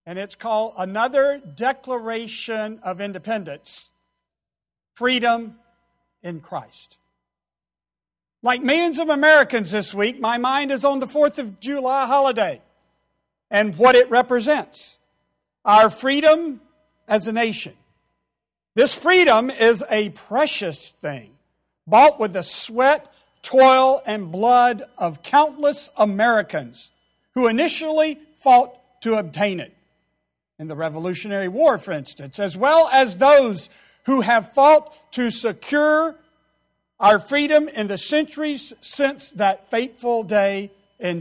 and it's called Another Declaration of Independence, Freedom in Christ. Like millions of Americans this week, my mind is on the 4th of July holiday and what it represents. Our freedom as a nation. This freedom is a precious thing, bought with the sweat, toil, and blood of countless Americans who initially fought to obtain it. In the Revolutionary War, for instance, as well as those who have fought to secure our freedom in the centuries since that fateful day in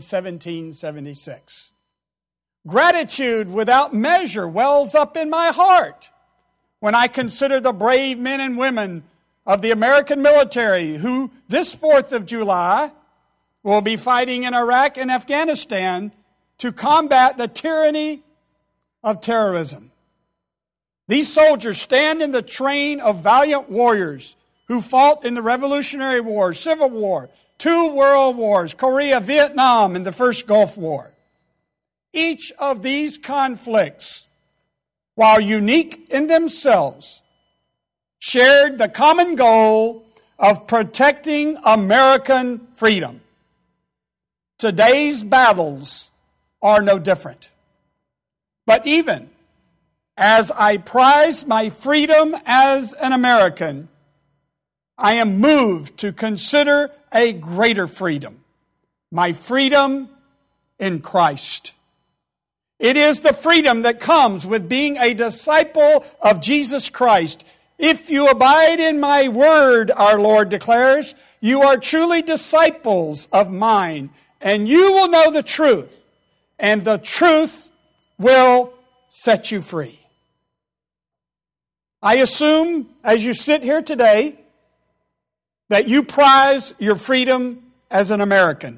1776. Gratitude without measure wells up in my heart when I consider the brave men and women of the American military who this 4th of July will be fighting in Iraq and Afghanistan to combat the tyranny of terrorism. These soldiers stand in the train of valiant warriors who fought in the Revolutionary War, Civil War, 2 World Wars, Korea, Vietnam, and the First Gulf War. Each of these conflicts, while unique in themselves, shared the common goal of protecting American freedom. Today's battles are no different. But even as I prize my freedom as an American, I am moved to consider a greater freedom, my freedom in Christ. It is the freedom that comes with being a disciple of Jesus Christ. If you abide in my word, our Lord declares, you are truly disciples of mine, and you will know the truth, and the truth will set you free. I assume, as you sit here today, that you prize your freedom as an American.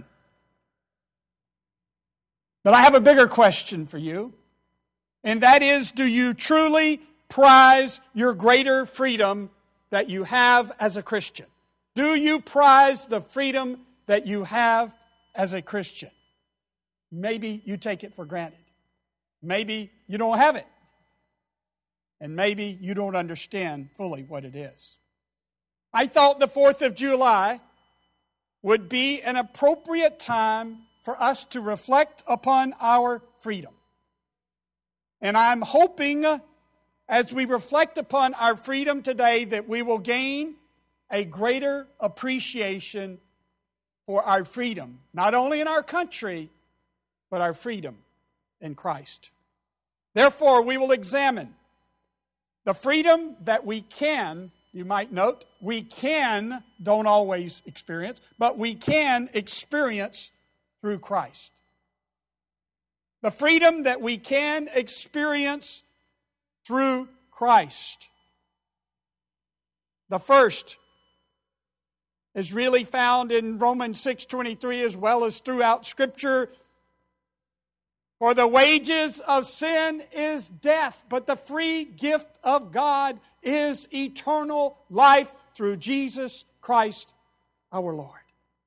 But I have a bigger question for you, and that is, do you truly prize your greater freedom that you have as a Christian? Do you prize the freedom that you have as a Christian? Maybe you take it for granted. Maybe you don't have it. And maybe you don't understand fully what it is. I thought the 4th of July would be an appropriate time for us to reflect upon our freedom. And I'm hoping as we reflect upon our freedom today that we will gain a greater appreciation for our freedom, not only in our country, but our freedom in Christ. Therefore, we will examine the freedom that we can, you might note, don't always experience, but we can experience through Christ. The freedom that we can experience through Christ. The first is really found in Romans 6:23 as well as throughout Scripture. For the wages of sin is death, but the free gift of God is eternal life through Jesus Christ our Lord.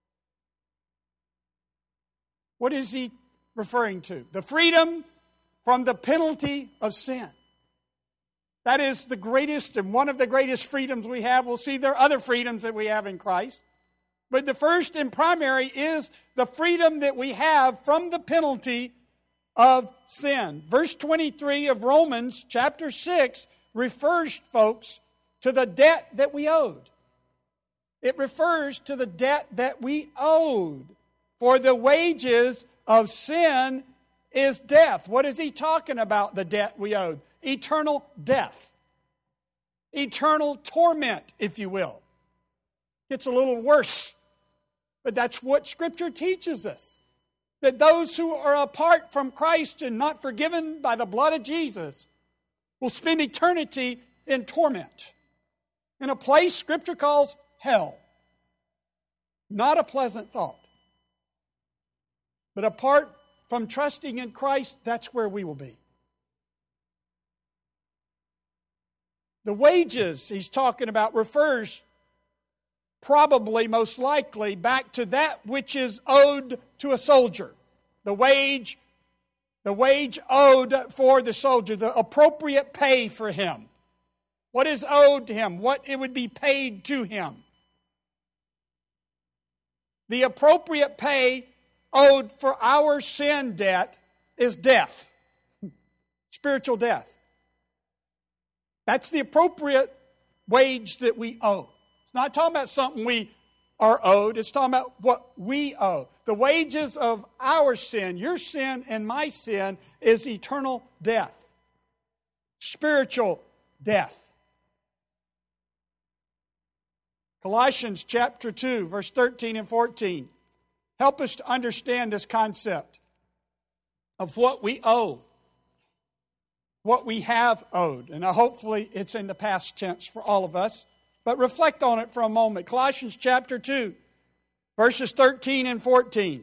What is he referring to? The freedom from the penalty of sin. That is the greatest and one of the greatest freedoms we have. We'll see there are other freedoms that we have in Christ. But the first and primary is the freedom that we have from the penalty of sin. Verse 23 of Romans chapter 6 refers, folks, to the debt that we owed. It refers to the debt that we owed. For the wages of sin is death. What is he talking about, the debt we owed? Eternal death. Eternal torment, if you will. It's a little worse, but that's what Scripture teaches us. That those who are apart from Christ and not forgiven by the blood of Jesus will spend eternity in torment. In a place Scripture calls hell. Not a pleasant thought. But apart from trusting in Christ, that's where we will be. The wages he's talking about refers probably, most likely, back to that which is owed to a soldier. The The wage owed for the soldier, the appropriate pay for him. What is owed to him, what it would be paid to him. The appropriate pay owed for our sin debt is death, spiritual death. That's the appropriate wage that we owe. It's not talking about something we are owed. It's talking about what we owe. The wages of our sin, your sin and my sin, is eternal death, spiritual death. Colossians chapter 2, verse 13 and 14 help us to understand this concept of what we owe, what we have owed. And hopefully it's in the past tense for all of us. But reflect on it for a moment. Colossians chapter 2, verses 13 and 14.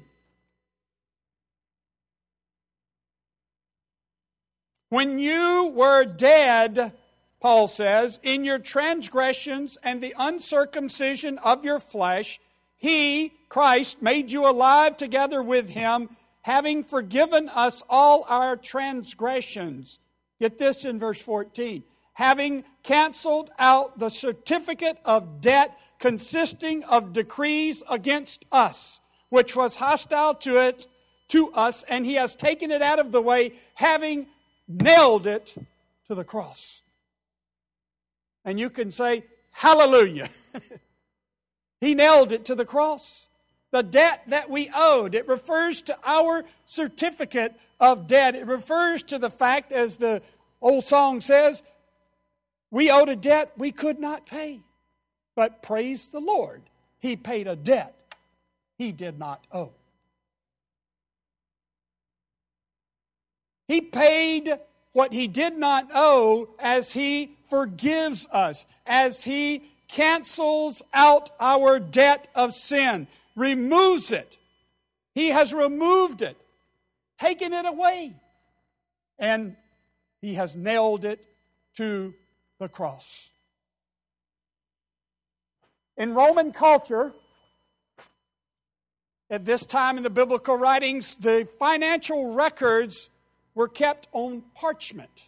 When you were dead, Paul says, in your transgressions and the uncircumcision of your flesh, He, Christ, made you alive together with Him, having forgiven us all our transgressions. Get this in verse 14. Having canceled out the certificate of debt consisting of decrees against us, which was hostile to us, and He has taken it out of the way, having nailed it to the cross. And you can say, hallelujah. He nailed it to the cross. The debt that we owed, it refers to our certificate of debt. It refers to the fact, as the old song says, we owed a debt we could not pay. But praise the Lord, He paid a debt He did not owe. He paid what He did not owe as He forgives us, as He cancels out our debt of sin, removes it. He has removed it, taken it away, and He has nailed it to the cross. In Roman culture, at this time in the biblical writings, the financial records were kept on parchment.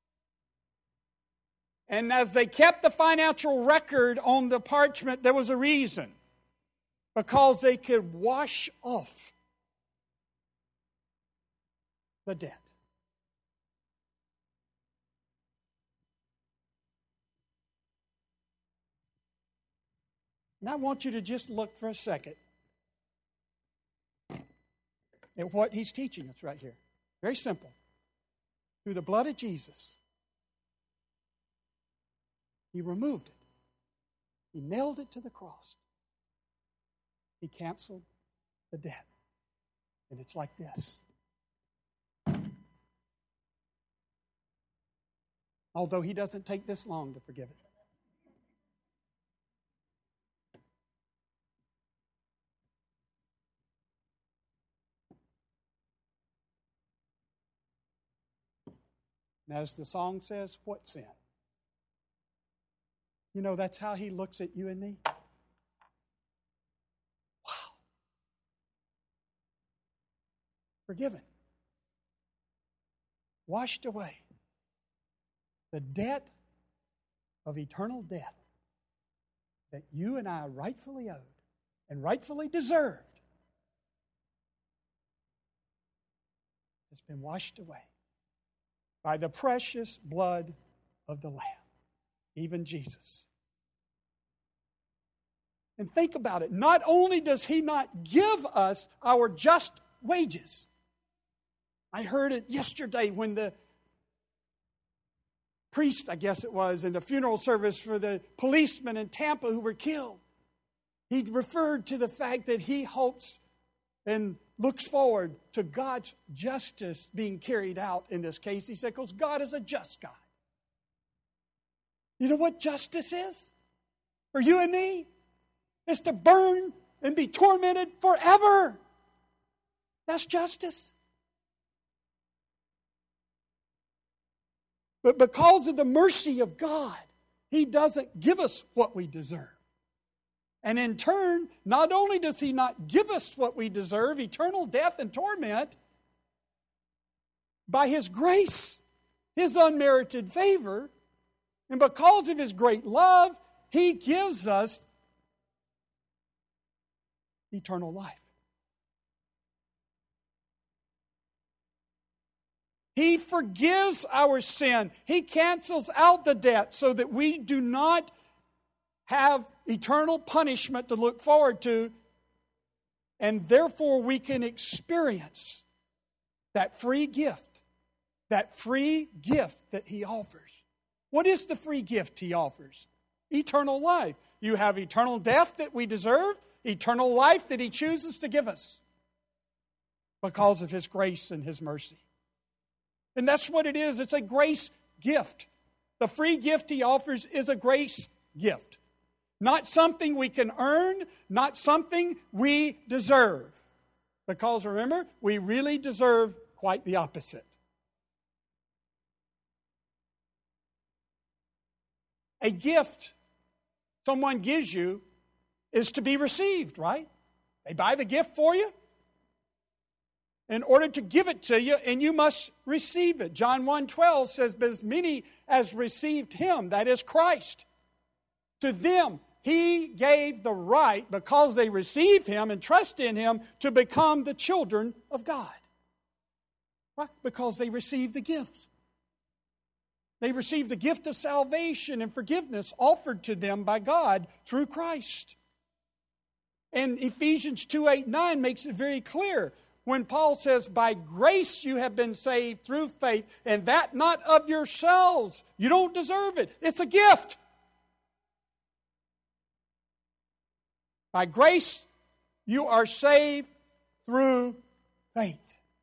And as they kept the financial record on the parchment, there was a reason. Because they could wash off the debt. And I want you to just look for a second at what He's teaching us right here. Very simple. Through the blood of Jesus, He removed it. He nailed it to the cross. He canceled the debt. And it's like this. Although He doesn't take this long to forgive it. And as the song says, what sin? You know, that's how He looks at you and me. Wow. Forgiven. Washed away. The debt of eternal death that you and I rightfully owed and rightfully deserved has been washed away by the precious blood of the Lamb, even Jesus. And think about it. Not only does He not give us our just wages. I heard it yesterday when the priest, I guess it was, in the funeral service for the policemen in Tampa who were killed. He referred to the fact that he hopes and looks forward to God's justice being carried out in this case. He said, because God is a just God. You know what justice is? For you and me? It's to burn and be tormented forever. That's justice. But because of the mercy of God, He doesn't give us what we deserve. And in turn, not only does He not give us what we deserve, eternal death and torment, by His grace, His unmerited favor, and because of His great love, He gives us eternal life. He forgives our sin. He cancels out the debt so that we do not have eternal punishment to look forward to, and therefore we can experience that free gift that He offers. What is the free gift He offers? Eternal life. You have eternal death that we deserve, eternal life that He chooses to give us because of His grace and His mercy. And that's what it is. It's a grace gift. The free gift He offers is a grace gift. Not something we can earn, not something we deserve. Because remember, we really deserve quite the opposite. A gift someone gives you is to be received, right? They buy the gift for you in order to give it to you, and you must receive it. John 1:12 says, "But as many as received Him," that is Christ, "to them He gave the right," because they received Him and trust in Him, "to become the children of God." Why? Because they received the gift. They received the gift of salvation and forgiveness offered to them by God through Christ. And Ephesians 2:8-9 makes it very clear when Paul says, "By grace you have been saved through faith, and that not of yourselves." You don't deserve it. It's a gift. By grace you are saved through faith.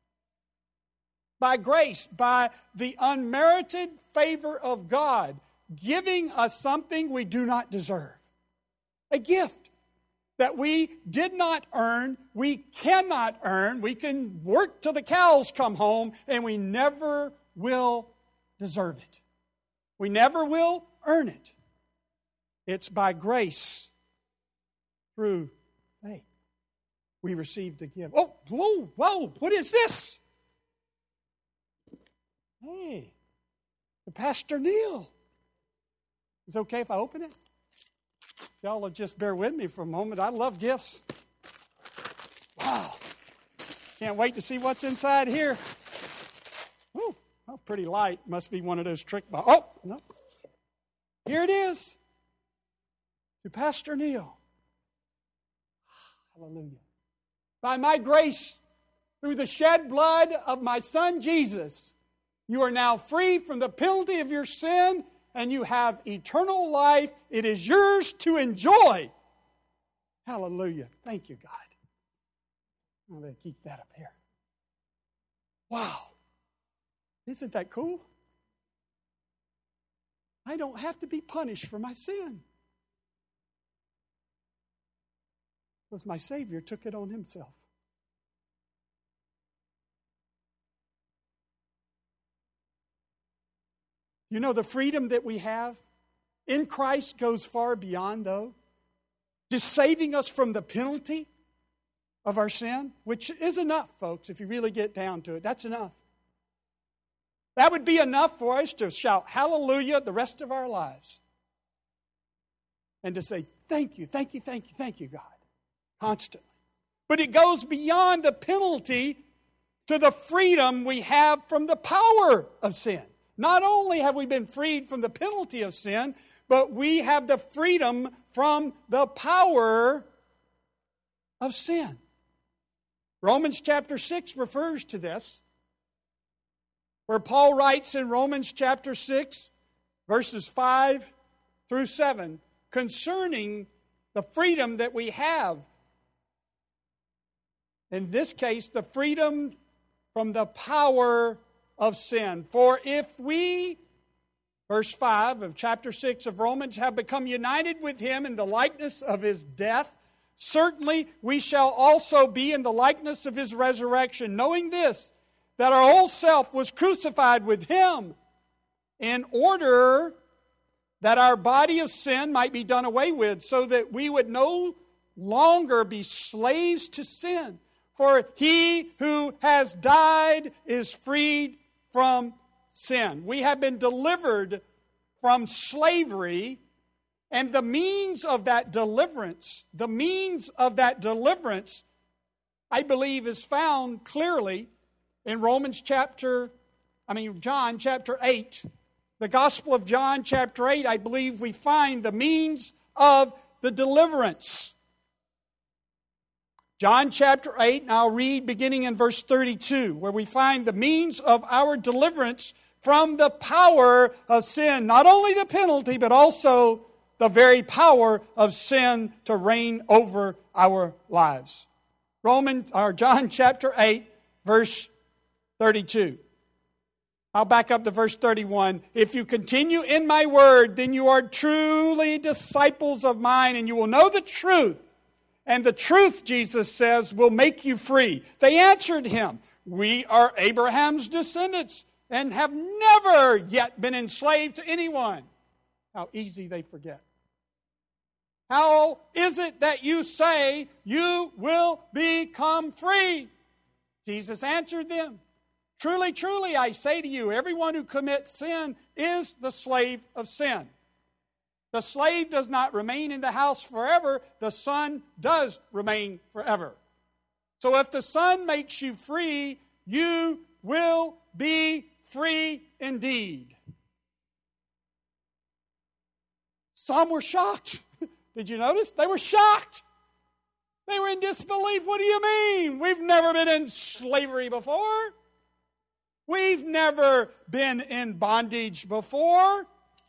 By grace, by the unmerited favor of God, giving us something we do not deserve. A gift that we did not earn, we cannot earn. We can work till the cows come home, and we never will deserve it. We never will earn it. It's by grace through faith we received a gift. Oh, whoa, what is this? Hey, the Pastor Neil. Is it okay if I open it? Y'all will just bear with me for a moment. I love gifts. Wow. Can't wait to see what's inside here. Ooh, oh, pretty light. Must be one of those trick boxes. Oh, no. Here it is. To Pastor Neil. Hallelujah. By my grace, through the shed blood of my Son Jesus, you are now free from the penalty of your sin, and you have eternal life. It is yours to enjoy. Hallelujah. Thank you, God. I'm going to keep that up here. Wow. Isn't that cool? I don't have to be punished for my sin, because my Savior took it on Himself. You know, the freedom that we have in Christ goes far beyond, though, just saving us from the penalty of our sin, which is enough, folks, if you really get down to it. That's enough. That would be enough for us to shout hallelujah the rest of our lives and to say, thank you, thank you, thank you, thank you, God, constantly. But it goes beyond the penalty to the freedom we have from the power of sin. Not only have we been freed from the penalty of sin, but we have the freedom from the power of sin. Romans chapter 6 refers to this, where Paul writes in Romans chapter 6, verses 5 through 7, concerning the freedom that we have. In this case, the freedom from the power of sin. For if we, verse 5 of chapter 6 of Romans, have become united with Him in the likeness of His death, certainly we shall also be in the likeness of His resurrection, knowing this, that our old self was crucified with Him, in order that our body of sin might be done away with, so that we would no longer be slaves to sin. For he who has died is freed from sin. We have been delivered from slavery, and the means of that deliverance, I believe is found clearly in John chapter 8. The Gospel of John chapter 8, I believe we find the means of the deliverance. John chapter 8, and I'll read beginning in verse 32, where we find the means of our deliverance from the power of sin. Not only the penalty, but also the very power of sin to reign over our lives. John chapter 8, verse 32. I'll back up to verse 31. If you continue in my word, then you are truly disciples of mine, and you will know the truth. And the truth, Jesus says, will make you free. They answered him, we are Abraham's descendants and have never yet been enslaved to anyone. How easy they forget. How is it that you say you will become free? Jesus answered them, truly, truly, I say to you, everyone who commits sin is the slave of sin. The slave does not remain in the house forever. The Son does remain forever. So if the Son makes you free, you will be free indeed. Some were shocked. Did you notice? They were shocked. They were in disbelief. What do you mean? We've never been in slavery before. We've never been in bondage before.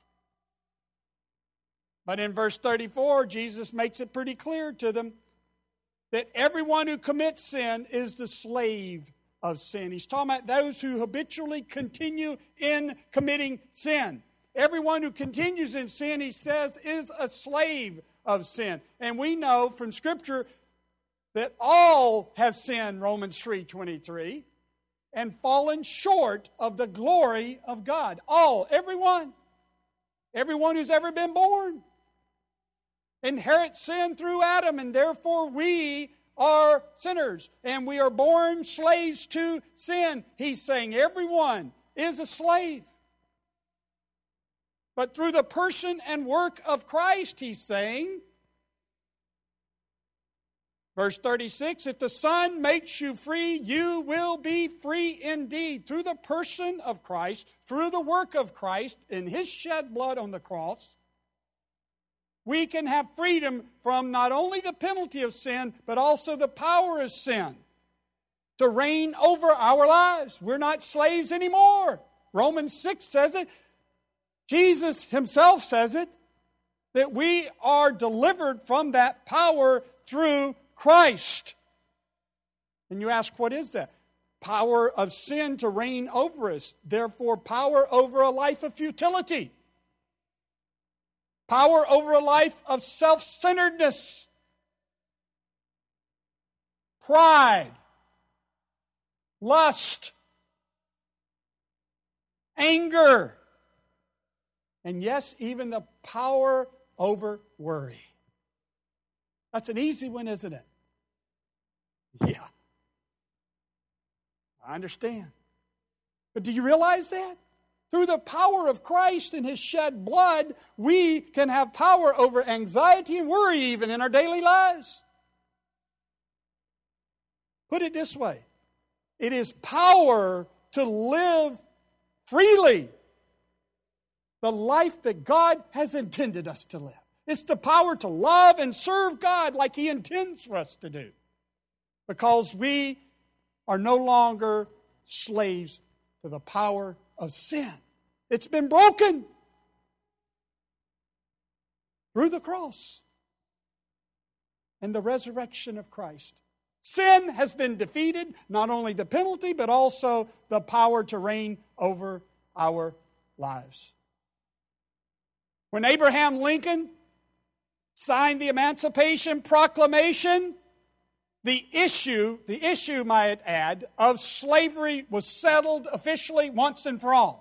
But in verse 34, Jesus makes it pretty clear to them that everyone who commits sin is the slave of sin. He's talking about those who habitually continue in committing sin. Everyone who continues in sin, he says, is a slave of sin. And we know from Scripture that all have sinned, Romans 3:23, and fallen short of the glory of God. All, everyone. Everyone who's ever been born inherits sin through Adam, and therefore we are sinners, and we are born slaves to sin. He's saying everyone is a slave. But through the person and work of Christ, he's saying, verse 36, if the Son makes you free, you will be free indeed. Through the person of Christ, through the work of Christ, in his shed blood on the cross, we can have freedom from not only the penalty of sin, but also the power of sin to reign over our lives. We're not slaves anymore. Romans 6 says it. Jesus himself says it, that we are delivered from that power through Christ. And you ask, what is that? Power of sin to reign over us. Therefore, power over a life of futility. Power over a life of self-centeredness. Pride. Lust. Anger. And yes, even the power over worry. That's an easy one, isn't it? Yeah. I understand. But do you realize that? Through the power of Christ and his shed blood, we can have power over anxiety and worry even in our daily lives. Put it this way. It is power to live freely. The life that God has intended us to live. It's the power to love and serve God like he intends for us to do. Because we are no longer slaves to the power of sin. It's been broken through the cross and the resurrection of Christ. Sin has been defeated, not only the penalty, but also the power to reign over our lives. When Abraham Lincoln signed the Emancipation Proclamation, the issue, might add, of slavery was settled officially once and for all.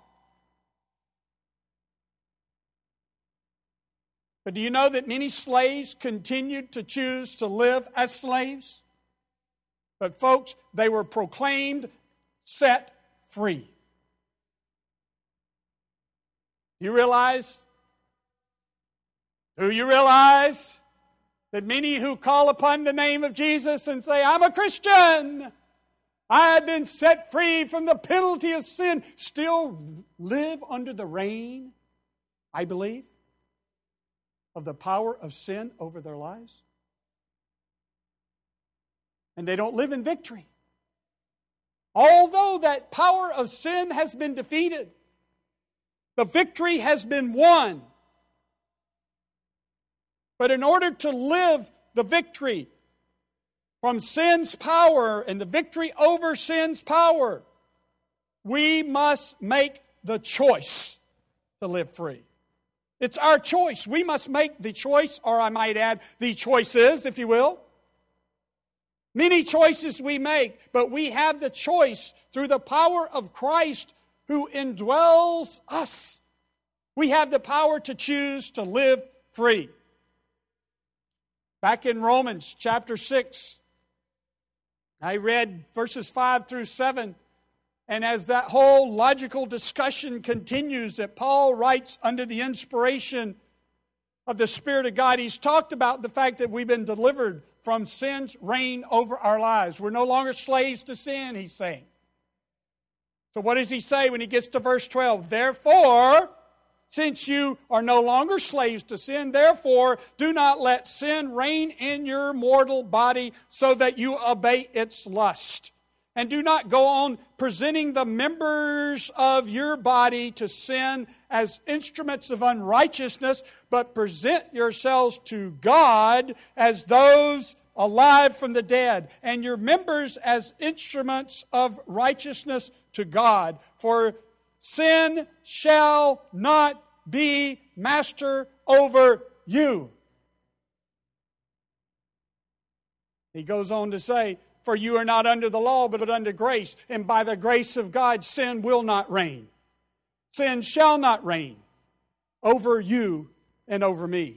But do you know that many slaves continued to choose to live as slaves? But folks, they were proclaimed set free. You realize? Do you realize that many who call upon the name of Jesus and say, I'm a Christian, I have been set free from the penalty of sin, still live under the reign, I believe, of the power of sin over their lives? And they don't live in victory. Although that power of sin has been defeated, the victory has been won. But in order to live the victory from sin's power and the victory over sin's power, we must make the choice to live free. It's our choice. We must make the choice, or I might add, the choices, if you will. Many choices we make, but we have the choice through the power of Christ who indwells us. We have the power to choose to live free. Back in Romans chapter 6, I read verses 5 through 7, and as that whole logical discussion continues that Paul writes under the inspiration of the Spirit of God, he's talked about the fact that we've been delivered from sin's reign over our lives. We're no longer slaves to sin, he's saying. So what does he say when he gets to verse 12? Therefore, since you are no longer slaves to sin, therefore do not let sin reign in your mortal body so that you obey its lust. And do not go on presenting the members of your body to sin as instruments of unrighteousness, but present yourselves to God as those alive from the dead, and your members as instruments of righteousness to God. For sin shall not be master over you. He goes on to say, for you are not under the law, but under grace. And by the grace of God, sin will not reign. Sin shall not reign over you and over me.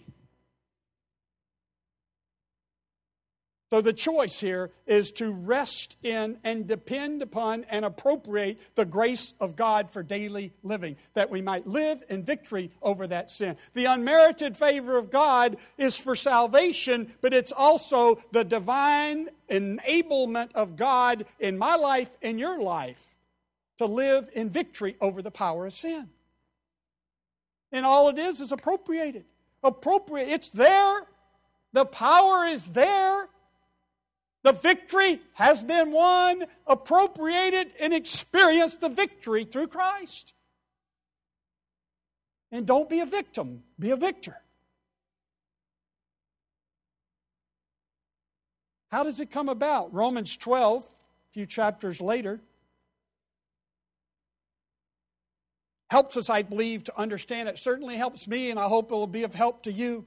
So the choice here is to rest in and depend upon and appropriate the grace of God for daily living, that we might live in victory over that sin. The unmerited favor of God is for salvation, but it's also the divine enablement of God in my life and your life to live in victory over the power of sin. And all it is appropriated. Appropriate. It's there. The power is there. The victory has been won, appropriated, and experienced the victory through Christ. And don't be a victim, be a victor. How does it come about? Romans 12, a few chapters later, helps us, I believe, to understand. It certainly helps me, and I hope it will be of help to you.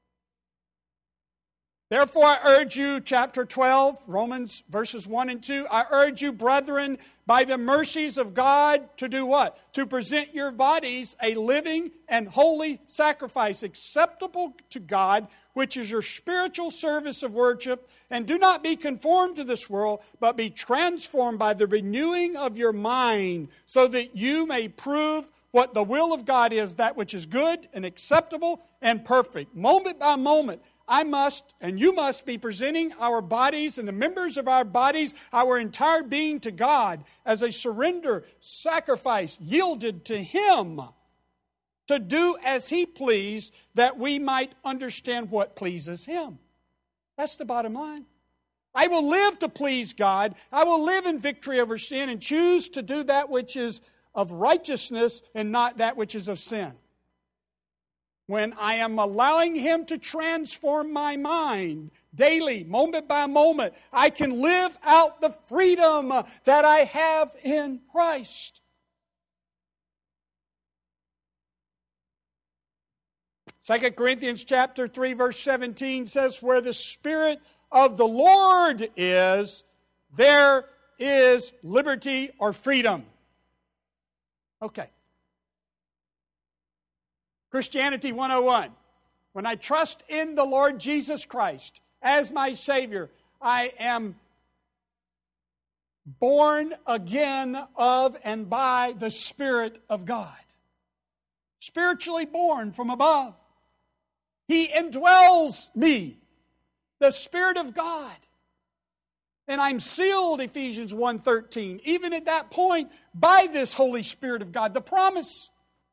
Therefore, I urge you, chapter 12, Romans verses 1 and 2, I urge you, brethren, by the mercies of God, to do what? To present your bodies a living and holy sacrifice, acceptable to God, which is your spiritual service of worship. And do not be conformed to this world, but be transformed by the renewing of your mind, so that you may prove what the will of God is, that which is good and acceptable and perfect. Moment by moment, I must and you must be presenting our bodies and the members of our bodies, our entire being, to God as a surrender sacrifice yielded to Him to do as He pleased, that we might understand what pleases Him. That's the bottom line. I will live to please God. I will live in victory over sin and choose to do that which is of righteousness and not that which is of sin. When I am allowing Him to transform my mind daily, moment by moment, I can live out the freedom that I have in Christ. 2 Corinthians chapter 3, verse 17 says, where the Spirit of the Lord is, there is liberty or freedom. Okay. Christianity 101. When I trust in the Lord Jesus Christ as my Savior, I am born again of and by the Spirit of God. spiritually born from above. He indwells me, the Spirit of God. And I'm sealed, Ephesians 1:13, even at that point, by this Holy Spirit of God, the promise.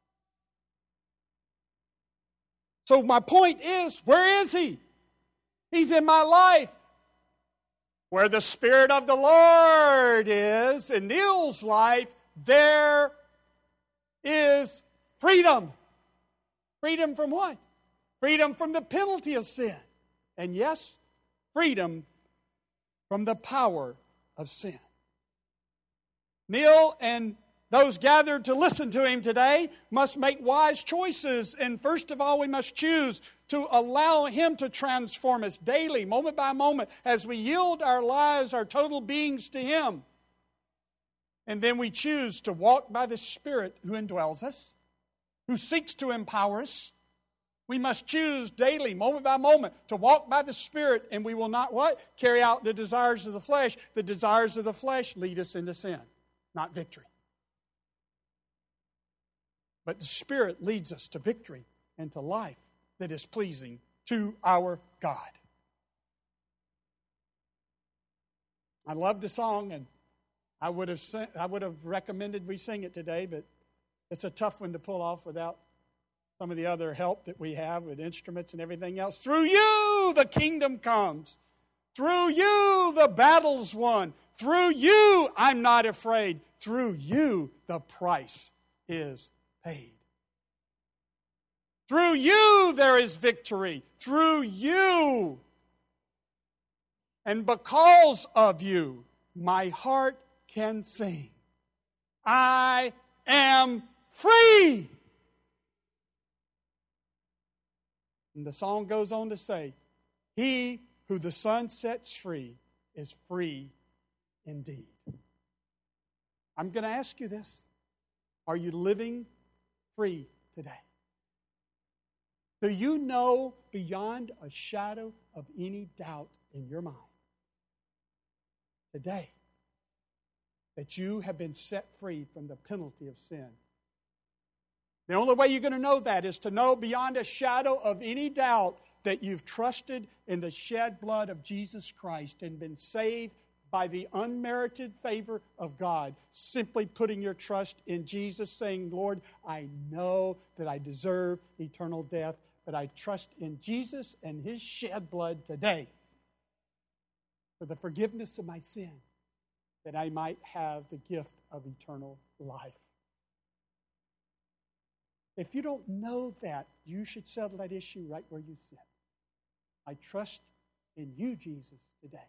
So my point is, where is He? He's in my life. Where the Spirit of the Lord is, in Neil's life, there is freedom. Freedom from what? Freedom from the penalty of sin. And yes, freedom from the power of sin. Neil and those gathered to listen to him today must make wise choices. And first of all, we must choose to allow Him to transform us daily, moment by moment, as we yield our lives, our total beings to Him. And then we choose to walk by the Spirit who indwells us, who seeks to empower us. We must choose daily, moment by moment, to walk by the Spirit, and we will not what? Carry out the desires of the flesh. The desires of the flesh lead us into sin, not victory. But the Spirit leads us to victory and to life that is pleasing to our God. I love the song, and I would have recommended we sing it today, but it's a tough one to pull off without some of the other help that we have with instruments and everything else. Through you, the kingdom comes. Through you, the battle's won. Through you, I'm not afraid. Through you, the price is paid. Through you, there is victory. Through you. And because of you, my heart can sing. I am free. And the song goes on to say, He who the Son sets free is free indeed. I'm going to ask you this. Are you living free today? Do you know beyond a shadow of any doubt in your mind today that you have been set free from the penalty of sin? The only way you're going to know that is to know beyond a shadow of any doubt that you've trusted in the shed blood of Jesus Christ and been saved by the unmerited favor of God, simply putting your trust in Jesus, saying, Lord, I know that I deserve eternal death, but I trust in Jesus and His shed blood today for the forgiveness of my sin, that I might have the gift of eternal life. If you don't know that, you should settle that issue right where you sit. I trust in you, Jesus, today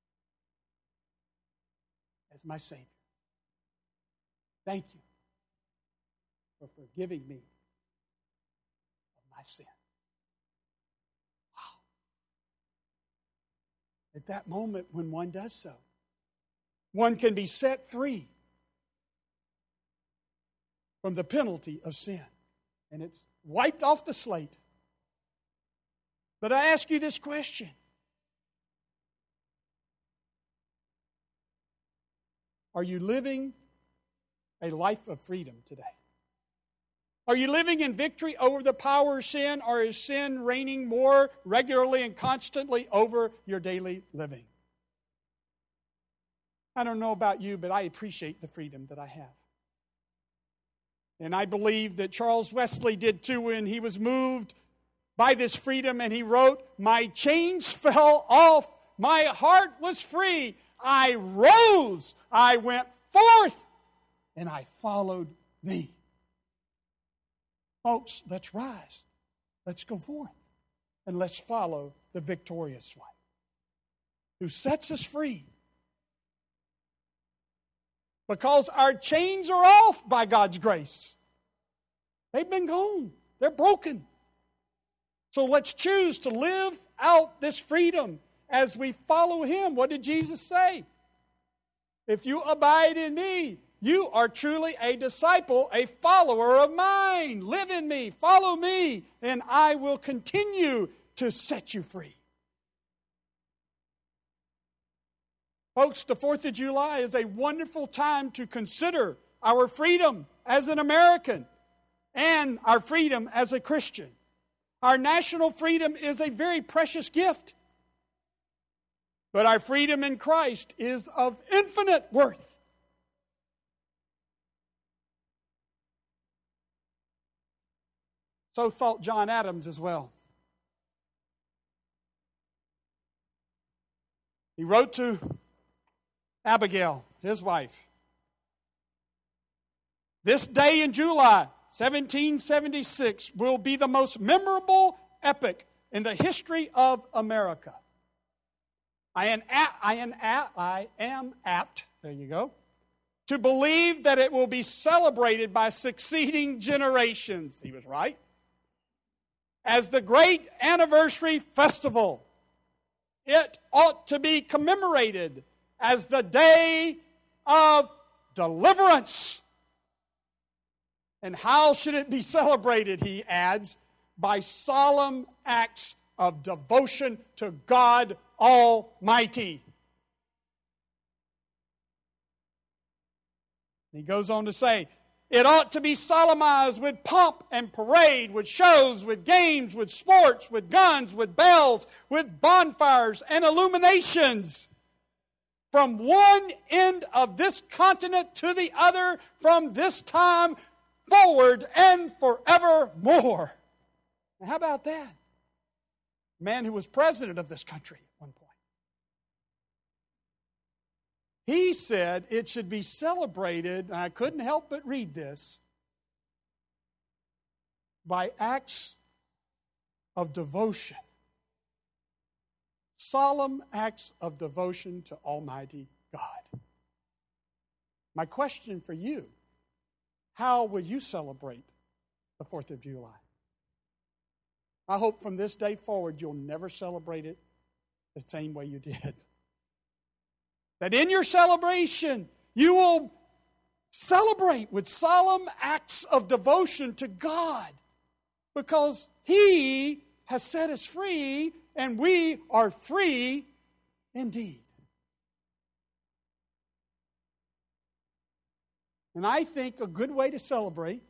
as my Savior. Thank you for forgiving me of my sin. Wow. At that moment when one does so, one can be set free from the penalty of sin. And it's wiped off the slate. But I ask you this question. Are you living a life of freedom today? Are you living in victory over the power of sin, or is sin reigning more regularly and constantly over your daily living? I don't know about you, but I appreciate the freedom that I have. And I believe that Charles Wesley did too when he was moved by this freedom, and he wrote, my chains fell off, my heart was free, I rose, I went forth, and I followed thee. Folks, let's rise. Let's go forth. And let's follow the victorious one who sets us free. Because our chains are off by God's grace. They've been gone. They're broken. So let's choose to live out this freedom as we follow Him. What did Jesus say? If you abide in me, you are truly a disciple, a follower of mine. Live in me, follow me, and I will continue to set you free. Folks, the 4th of July is a wonderful time to consider our freedom as an American. and our freedom as a Christian. Our national freedom is a very precious gift. But our freedom in Christ is of infinite worth. So thought John Adams as well. He wrote to Abigail, his wife, "This day in July 1776 will be the most memorable epoch in the history of America. I am apt, there you go, to believe that it will be celebrated by succeeding generations," he was right, "as the great anniversary festival. It ought to be commemorated as the day of deliverance." And how should it be celebrated, he adds, by solemn acts of devotion to God Almighty. He goes on to say, it ought to be solemnized with pomp and parade, with shows, with games, with sports, with guns, with bells, with bonfires and illuminations. From one end of this continent to the other, from this time forward and forevermore. Now, how about that? A man who was president of this country at one point. He said it should be celebrated, and I couldn't help but read this, by acts of devotion. Solemn acts of devotion to Almighty God. My question for you, how will you celebrate the 4th of July? I hope from this day forward you'll never celebrate it the same way you did. That in your celebration you will celebrate with solemn acts of devotion to God, because He has set us free and we are free indeed. And I think a good way to celebrate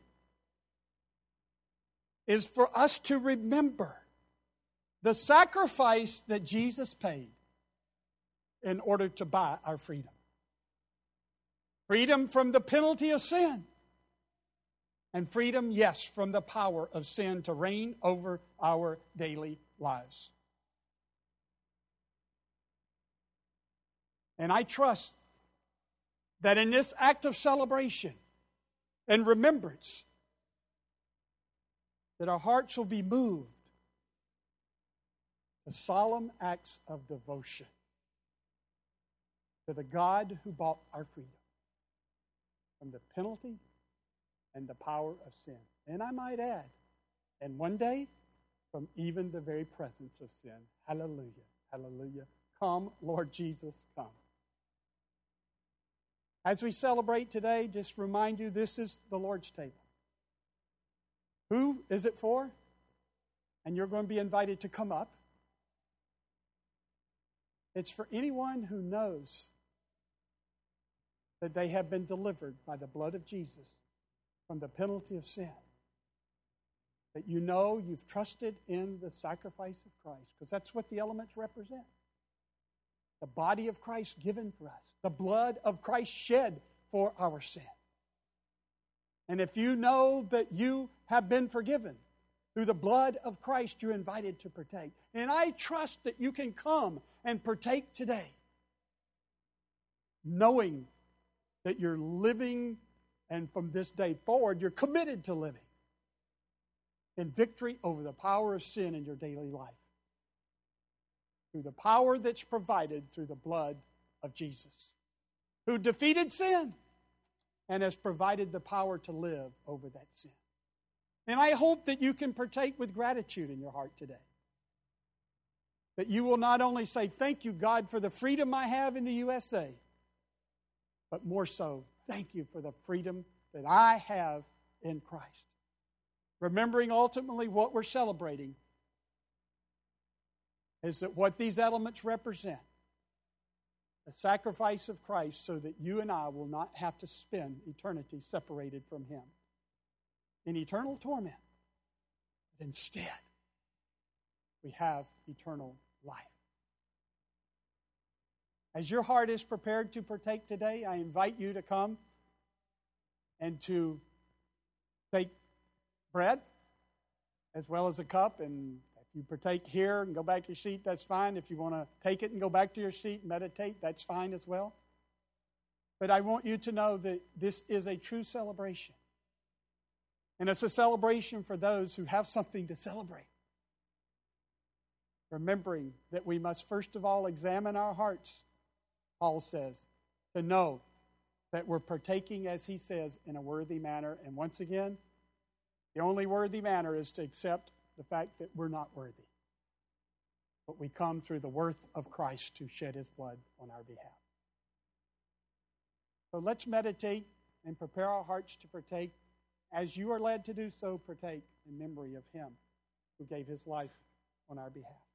is for us to remember the sacrifice that Jesus paid in order to buy our freedom. Freedom from the penalty of sin. And freedom, yes, from the power of sin to reign over our daily lives. And I trust that in this act of celebration and remembrance, that our hearts will be moved to solemn acts of devotion to the God who bought our freedom from the penalty and the power of sin. And I might add, and one day, from even the very presence of sin. Hallelujah, hallelujah. Come, Lord Jesus, come. As we celebrate today, just remind you, this is the Lord's table. Who is it for? And you're going to be invited to come up. It's for anyone who knows that they have been delivered by the blood of Jesus from the penalty of sin. That you know you've trusted in the sacrifice of Christ, because that's what the elements represent. The body of Christ given for us. The blood of Christ shed for our sin. And if you know that you have been forgiven through the blood of Christ, you're invited to partake. And I trust that you can come and partake today, knowing that you're living, and from this day forward, you're committed to living in victory over the power of sin in your daily life, through the power that's provided through the blood of Jesus, who defeated sin and has provided the power to live over that sin. And I hope that you can partake with gratitude in your heart today. That you will not only say, thank you, God, for the freedom I have in the USA, but more so, thank you for the freedom that I have in Christ. Remembering ultimately what we're celebrating is that what these elements represent, the sacrifice of Christ, so that you and I will not have to spend eternity separated from Him. in eternal torment. But instead, we have eternal life. As your heart is prepared to partake today, I invite you to come and to take bread as well as a cup. And if you partake here and go back to your seat, that's fine. If you want to take it and go back to your seat and meditate, that's fine as well. But I want you to know that this is a true celebration. And it's a celebration for those who have something to celebrate. Remembering that we must first of all examine our hearts, Paul says, to know that we're partaking, as he says, in a worthy manner. And once again, the only worthy manner is to accept the fact that we're not worthy. But we come through the worth of Christ who shed his blood on our behalf. So let's meditate and prepare our hearts to partake. As you are led to do so, partake in memory of him who gave his life on our behalf.